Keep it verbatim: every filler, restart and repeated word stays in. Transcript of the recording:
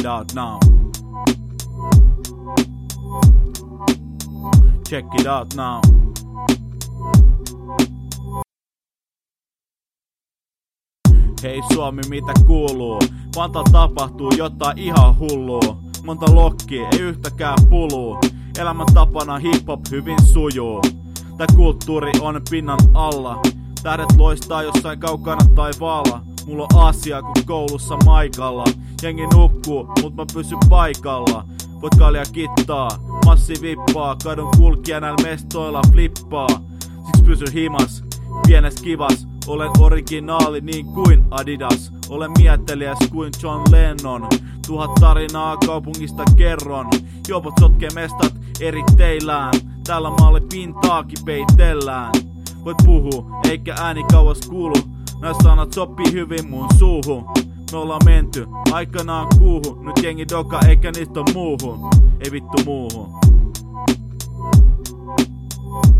it out now. Check it out now. Hei Suomi, mitä kuuluu? Vantaalla tapahtuu jotain ihan hullua. Monta lokkia, ei yhtäkään puluu. Elämäntapana hip-hop hyvin sujuu. Tää kulttuuri on pinnan alla. Tähdet loistaa jossain kaukana taivaalla. Mulla on asia kun koulussa maikalla. Jengi nukkuu, mut mä pysyn paikalla. Vodkaalia kittaa, massi vippaa. Kadun kulkija näillä mestoilla flippaa. Siksi pysyn himas, pienes kivas. Olen originaali niin kuin Adidas. Olen mieteliäs kuin John Lennon. Tuhat tarinaa kaupungista kerron. Juopot sotkee mestat eri teillään. Tällä maalle pintaakin peitellään. Voit puhua, eikä ääni kauas kuulu. Nää sanat sopii hyvin mun suuhun. Me ollaan menty aikanaan kuuhun. Nyt jengi doka eikä niistä on muuhun. Ei vittu muuhun.